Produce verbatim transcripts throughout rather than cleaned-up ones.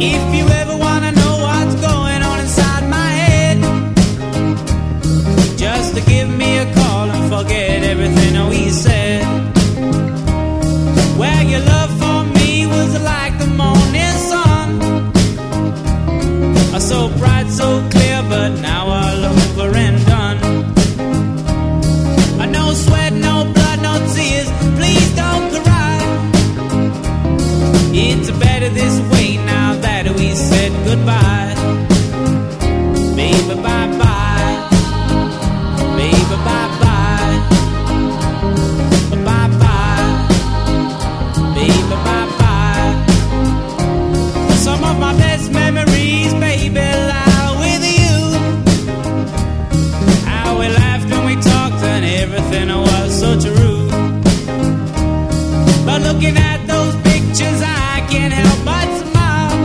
If you ever wanna know what's going on inside my head, just to give me a call and forget everything we said. Well, your love for me was like the morning sun, so bright, so clear, but now all over and done. No sweat, no blood, no tears, please don't cry. It's better this way now that we said goodbye. Baby, bye-bye. Baby, bye-bye. Bye-bye. Baby, bye-bye. Some of my best memories, baby, lie with you. How we laughed when we talked and everything was so true. But looking at those pictures I can't help but smile.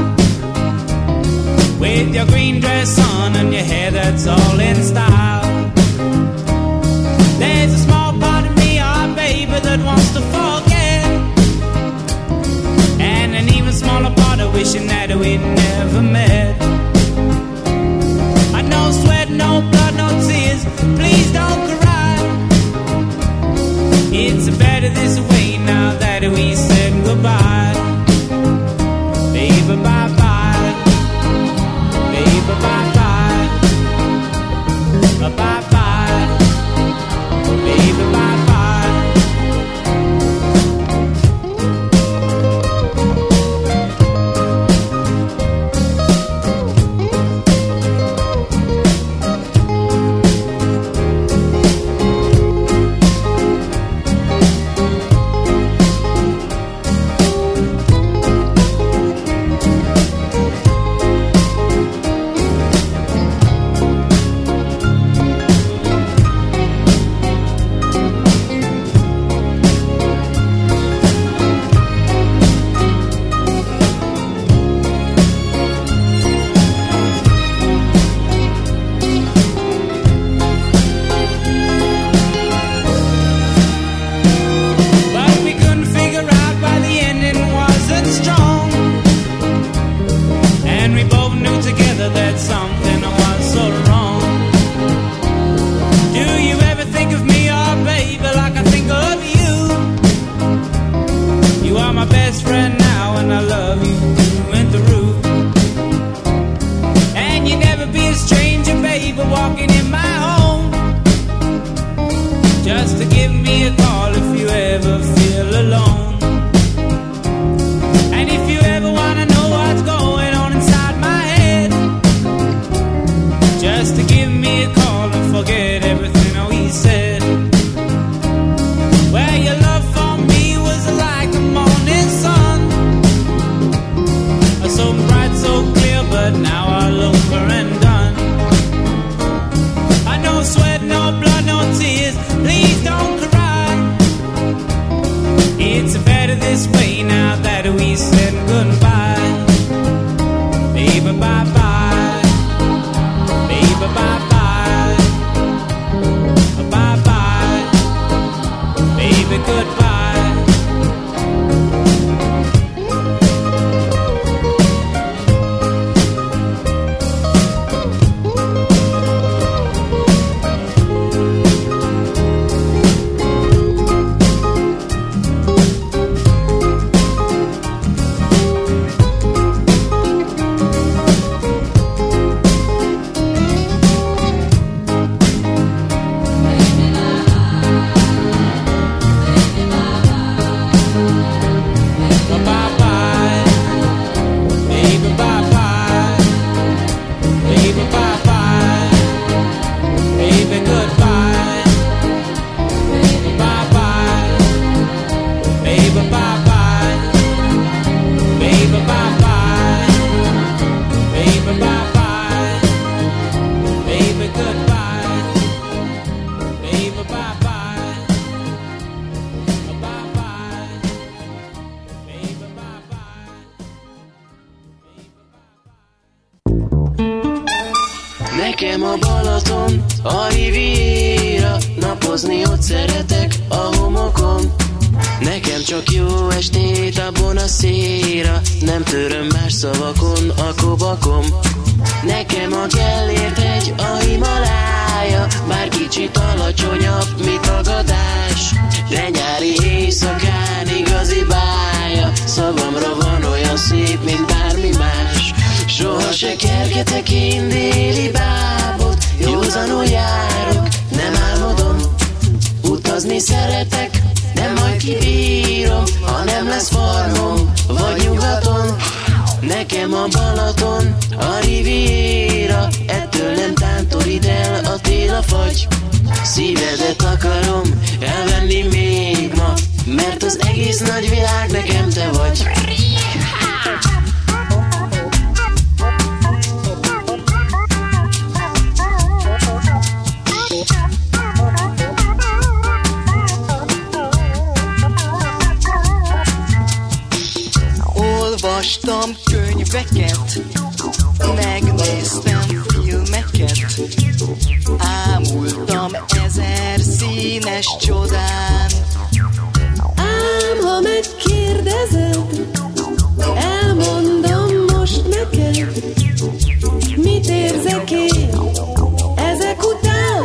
With your green dress on and your hair that's all in style. There's a small part of me, oh baby, that wants to forget. And an even smaller part of wishing that we'd never met. I no sweat, no blood, no tears, please don't cry. It's better this way now that we said goodbye. Baby, bye-bye. Baby, bye-bye. Bye-bye. Baby, bye-bye. Nekem a Balaton, a Riviera, napozni ott szeretek a homokon. Nekem csak jó estét a bonaszéra, nem töröm más szavakon a kobakom. Nekem a Gellért hegy, a Himalája, bár kicsit alacsonyabb, mint a tagadás. De nyári éjszakán igazi bája, szavamra van olyan szép, mint bármi más. Soha se kergetek én déli bábot, józanul járok, nem álmodom. Utazni szeretek, de majd kibírom, ha nem lesz farmom, vagy nyugaton. Nekem a Balaton, a Riviera, ettől nem tántorít el a tél a fagy. Szívedet akarom elvenni még ma, mert az egész nagy világ nekem te vagy. Olvastam könyveket, megnéztem filmeket, ámultam ezer színes csodán. Ám ha megkérdezed, elmondom most neked, mit érzek én ezek után.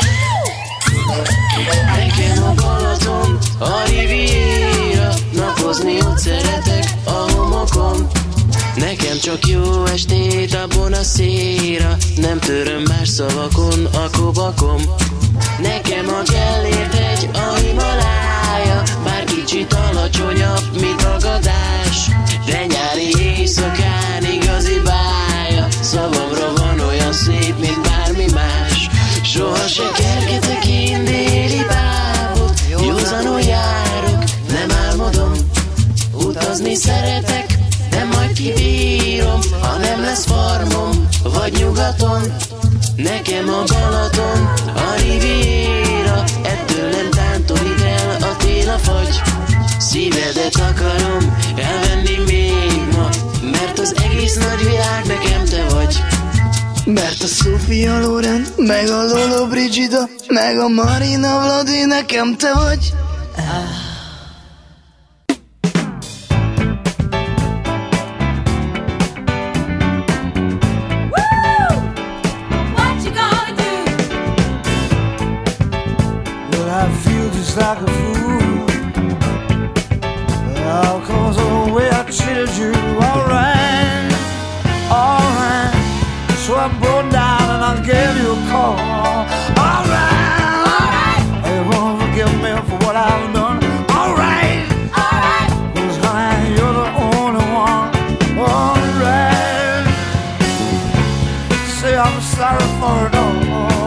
Nekem a Balaton, a Riviera, napozni ott szeretek a homokon. Nekem csak jó estét a bonaszéra, nem töröm más szavakon a kobakom. Nekem a Gellért hegy, a Himalája, bár kicsit alacsonyabb, mint tagadás. De nyári éjszakán igazi bája, szavamra van olyan szép, mint bármi más. Soha se kergetek én déli bábot, józanul járok, nem álmodom. Utazni szeretek, de majd kibírom, ha nem lesz farmom, vagy nyugaton. Nekem a Balaton, a Riviera, ettől nem tántorít el a tél a fagy. Szívedet akarom elvenni még ma, mert az egész nagy világ nekem te vagy. Mert a Sofia Loren, meg a Lolo Brigida, meg a Marina Vladi nekem te vagy. Like a fool, all cause of the way I treated you. Alright, alright, so I broke down and I gave you a call. Alright, alright, you won't forgive me for what I've done. Alright, alright, cause honey, you're the only one. Alright, say I'm sorry for it all.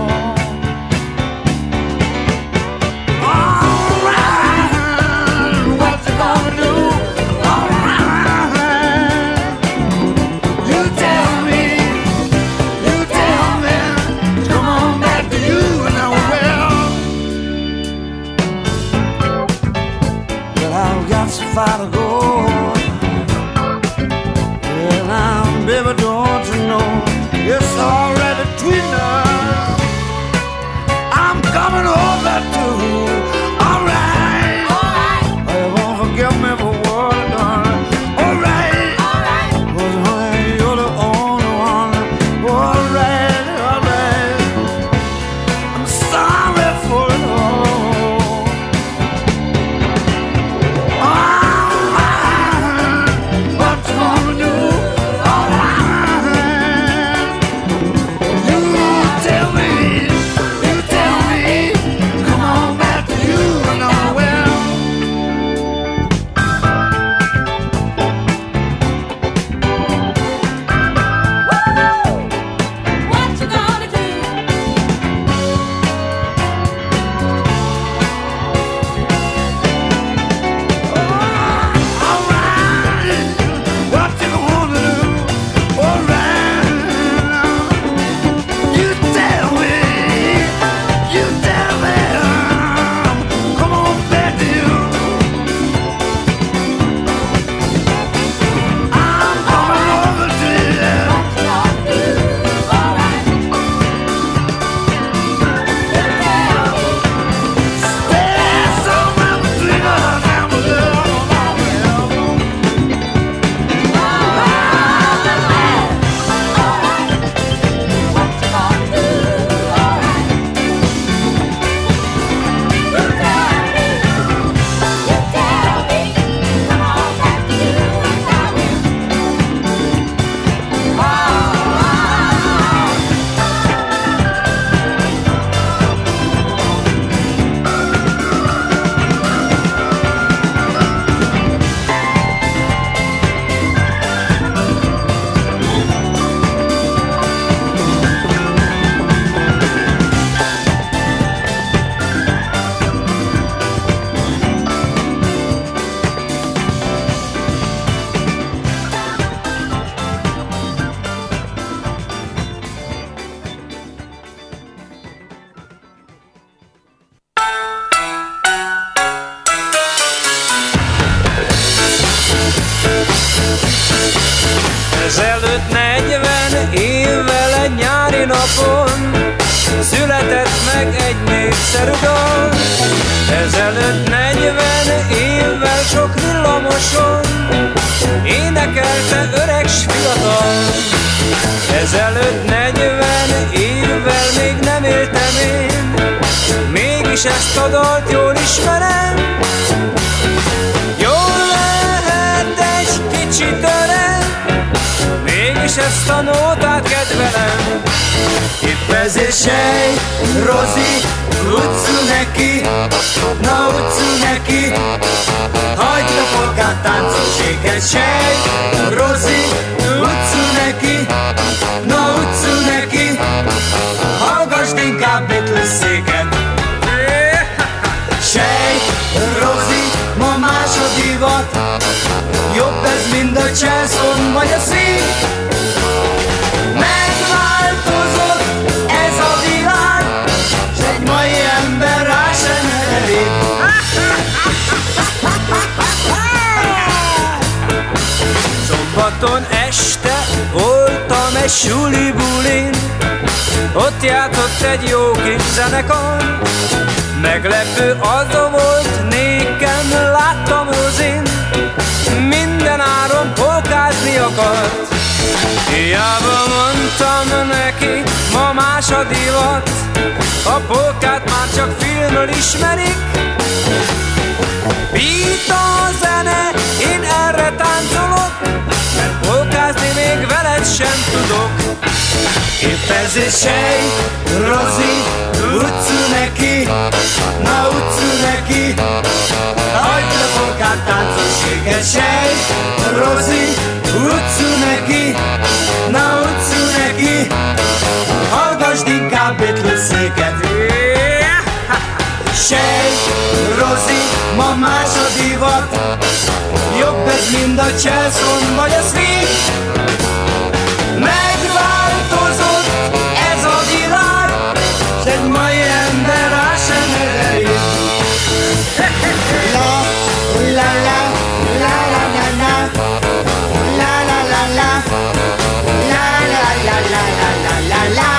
Far to go, and I'm, baby, don't you know it's already between us. Ezelőtt negyven évvel egy nyári napon született meg egy népszerű dal. Ezelőtt negyven évvel sok villamoson énekelte öreg s fiatal. Ezelőtt negyven évvel még nem éltem én, mégis ezt a dalt jól ismerem. Jól lehet egy kicsit öreg, mégis ezt a nótát kedvelem. Épp ezért sej, Rozi, utcu neki, na utcu neki, hagyd a polkát táncolséget. Sej, Rozi, utcu neki, na utcu neki, hallgassd inkább Beatles-éket. Sej, Rozi, ma más a divat, jobb ez mind a Chelsea vagy a swing. Megváltozott ez a világ, s egy mai ember rá sem elég. Szombaton este voltam egy suli bulin, ott játszott egy jó kis zenekar. Meglepő az volt nékem, láttam Rozin, minden áron polkázni akart. Hiába mondtam neki, ma más a divat, a polkát már csak filmről ismerik. Beat a zene, én erre táncolok, mert polkázni még veled sem tudok. Épp ezért sej, Rozi, utcu neki, na utcu neki, hagyd a polkát táncolséget. Sej, Rozi, utcu neki, na utcu neki, hallgassd inkább Beatles-éket. Sej, Rozi, ma más a divat, jobb ez mind a Chelsea vagy a swing. Megváltozott ez a világ, s egy mai ember rá sem elég. La, la, la, la, la, la, la, la, la, la, la, la, la, la, la, la, la, la, la.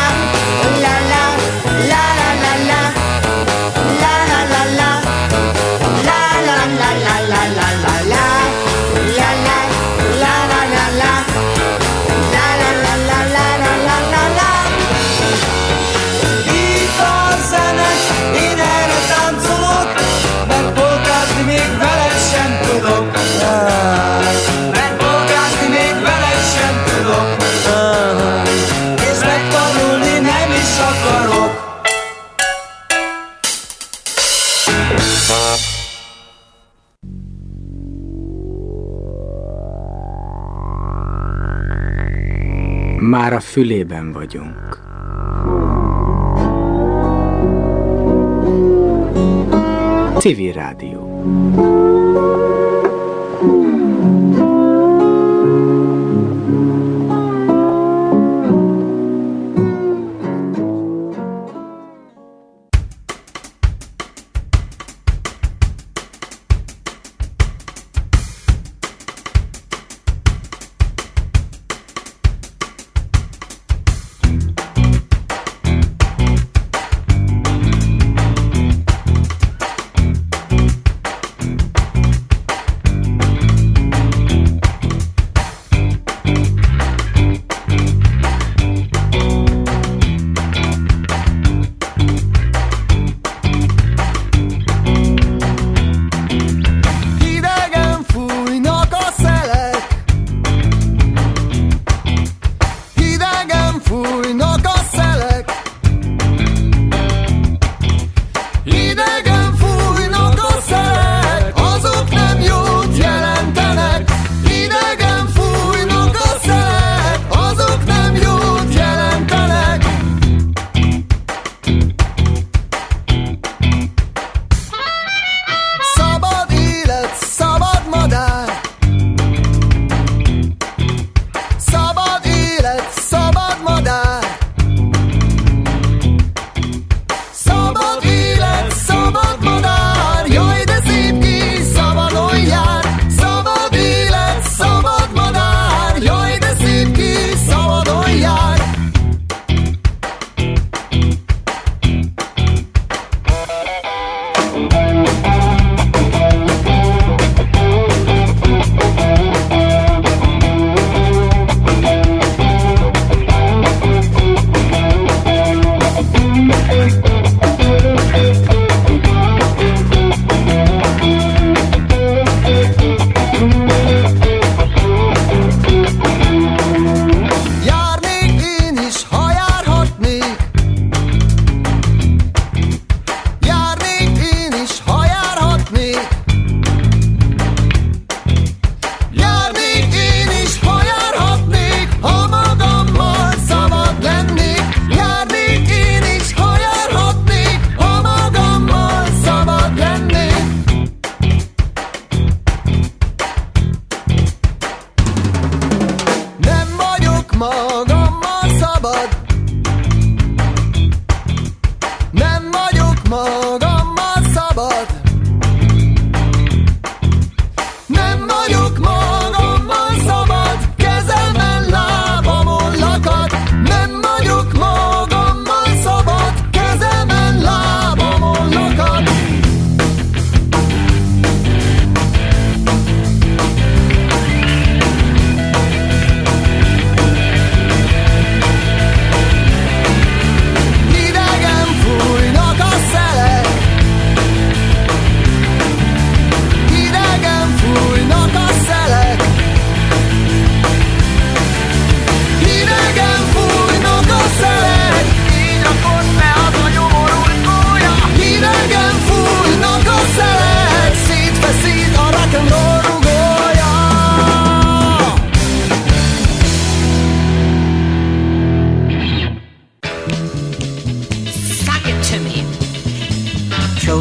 Már a fülében vagyunk. Civil Rádió.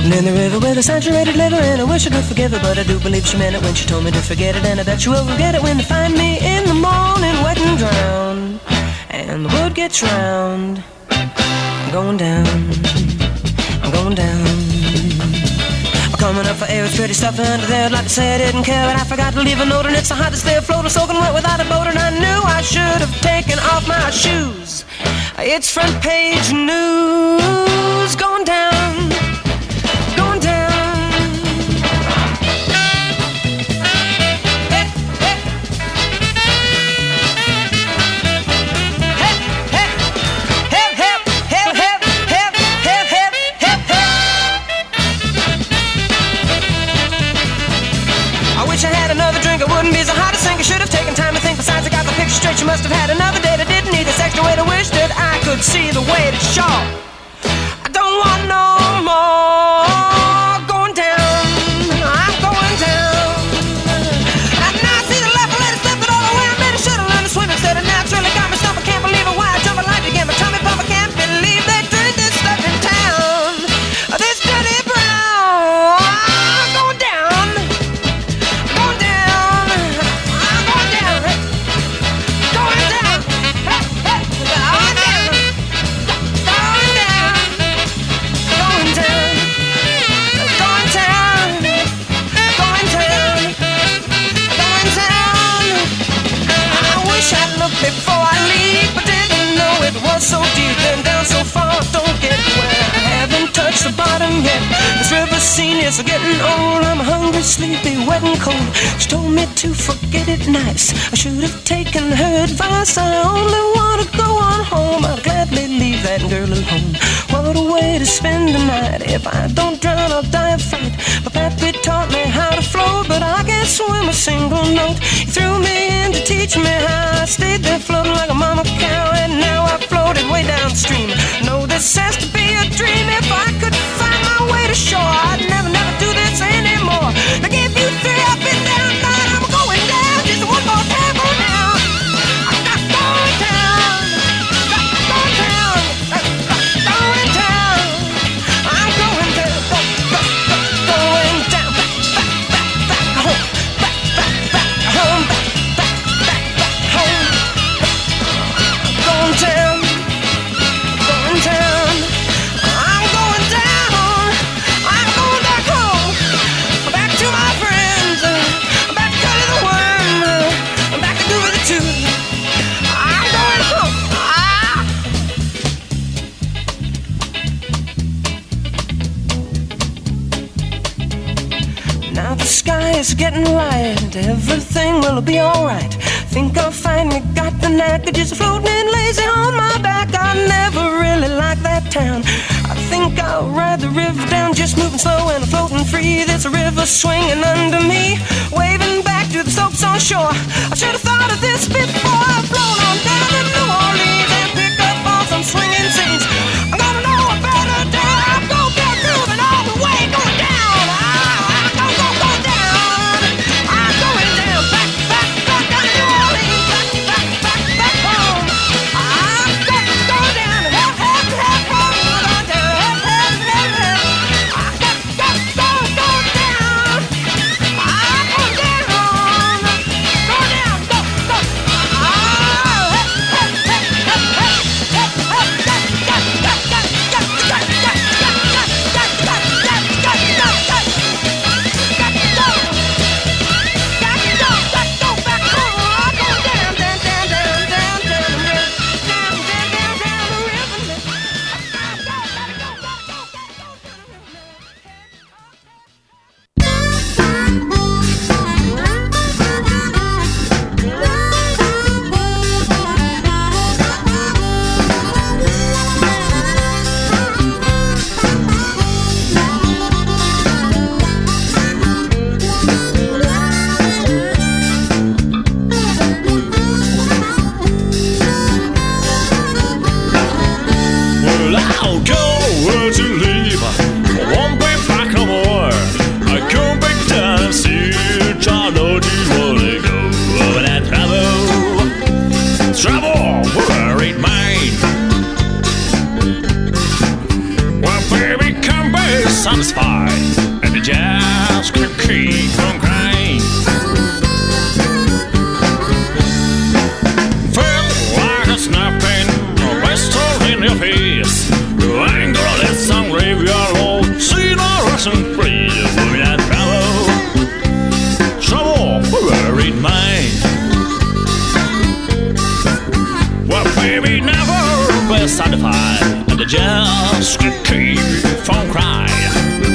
Floating in the river with a saturated liver, and I wish I could forgive her, but I do believe she meant it when she told me to forget it, and I bet you will regret it when they find me in the morning wet and drowned, and the wood gets round. I'm going down, I'm going down. I'm coming up for air, it's pretty stuff under there. I'd like to say I didn't care, but I forgot to leave a note, and it's so hot to stay afloat, soaking wet without a boat, and I knew I should have taken off my shoes. It's front page news, going down, going down. Hey, hey. Hey, hey. Help, help, help, help, help, help, help, help, help. I wish I had another drink, I wouldn't be so hot to sink. I should have taken time to think, besides I got the picture straight. You must have had another day that didn't need this extra way to wish that I could see the way to show. I don't want no more going down. I'm going down. And now I see the left, I let it slip it all away. I maybe should have learned to swim instead. And naturally got my stomach. Can't believe it. Why I jump a life again. My tummy pump. I can't believe they drink this stuff in town. This dirty brown. I'm going down. Going down. I'm going down. Going down. Hey, hey. Going down. Going down. Going down. Going down. Going down. Going down. I wish I'd looked before I leave, but didn't know it was so deep and down so far. Don't get wet. I haven't touched the bottom yet. This river scene is getting old. I'm hungry, sleepy, wet and cold. She told me to forget it nice. I should have taken her advice. I only want to go on home. I'd gladly leave that girl alone. What a way to spend the night. If I don't drown, I'll die of fright. My pappy taught me how to float, but I can't swim a single note. He threw me in to teach me how. I stayed there floating like a mama cow, and now I floated way downstream. No, this has to be a dream. If I could find my way to shore, I'd never, never do this anymore. Now give you three up and down, nine, I'm going down. Just one more time, go down. I'm not going down. Not going down. Going down. I'm going down. Go, go, go, going down. Back, back, back, back home. Back, back, back, back, back home. Going down. Going down. I'm going down. I'm going back home. Back to my friends. Back to Cuddy the Worm. Back to Groovy the Tooth. I'm going home. Ah. Now the sky is getting light. Everything will be alright. Think I'll finally got the knack of just floating in lazy on my back. I never really liked that town. I think I'll ride the river down, just moving slow and floating free. There's a river swinging under me, waving back to the slopes on shore. I should have thought of this before. I've flown on down to New Orleans and picked up on some swinging scenes. I'm gonna know a better day. I'm gonna get moving all the way, going down. I'm gonna go, go down. I'm going down, back, back, back to New Orleans, back, back, back, back home. I'm gonna go down, help, help, help, home. Go down, help, help, help, help. I got, got, go, go down. I'm going down. Go down, go, go. Oh, help, help, help, help, help, help, help, got, got, got, got, got, got, got, got, got, got, got, got, got, got, got, got, got, got, go back home. I'm going down, down, down, down, down, down the river, down, down, down, down the river. Gotta go, gotta go, gotta go, gotta go down Well, I'll go where to leave. I won't be back no more. I go back down, see I know you wanna go. When I travel, travel where it might. Well, baby, come back. satisfied, and they just can't keep from crying. Felt like a snapping, a pistol in your face. You ain't gonna let some graveyard load see no Russian free. Women that travel, trouble, worried mind. Well, baby, never be satisfied, and they just can't keep from crying.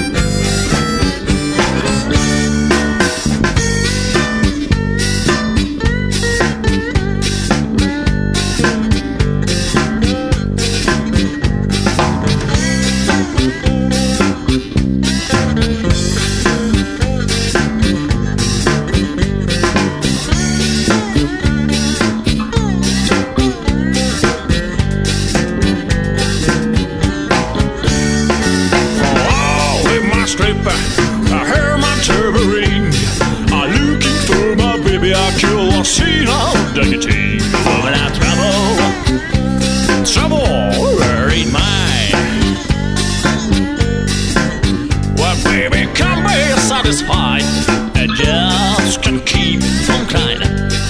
See how dignity, woman I trouble, trouble, worried mind. Well, baby, can't be satisfied, and just can't keep from crying.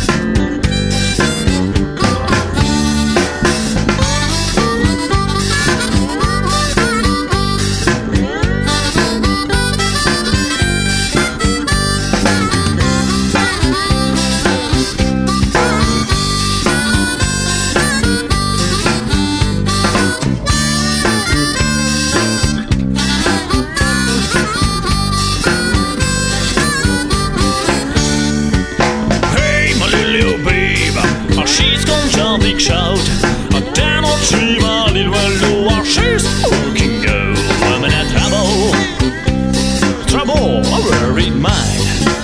Big shout, a damn old tree, my little window, while she's looking go. Woman at trouble, trouble, a worried mind.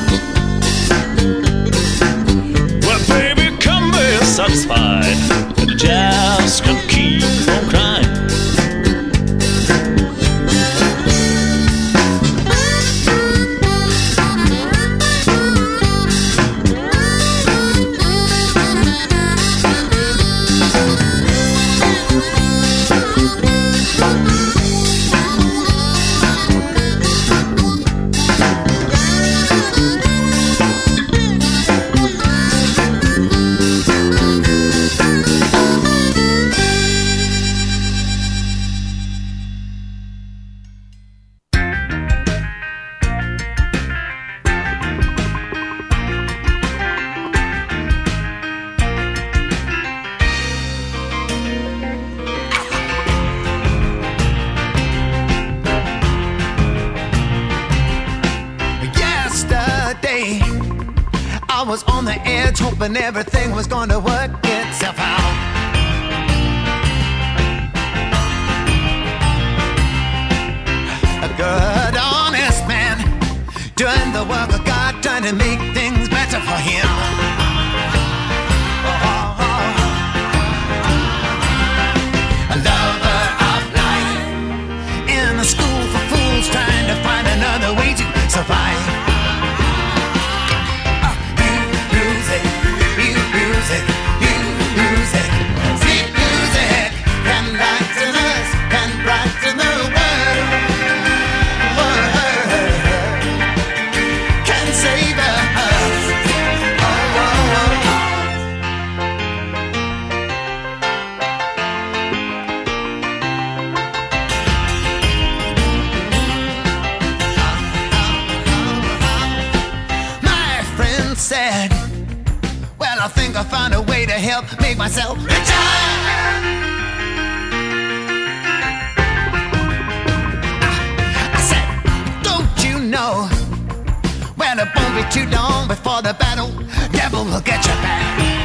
Well, baby, come be satisfied, and just can't keep from crying. Hoping everything was gonna work itself out. A good, honest man doing the work of God, trying to make things better for him. Oh, oh, oh. A lover of life in a school for fools, trying to find another way to survive. Music, music, sweet music can brighten us, can brighten the world, world. Can save us. Oh, oh, oh. My friend said, well, I think I found a way to help make myself richer. I said, don't you know? Well, it won't be too long before the battle devil will get you back.